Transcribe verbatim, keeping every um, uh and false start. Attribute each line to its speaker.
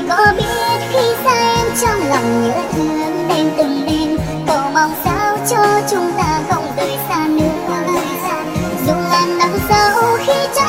Speaker 1: có biết khi xa em trong lòng nhớ thương đêm từng đêm, cầu mong sao cho chúng ta không rời xa nữa. Dù là nắng sâu khi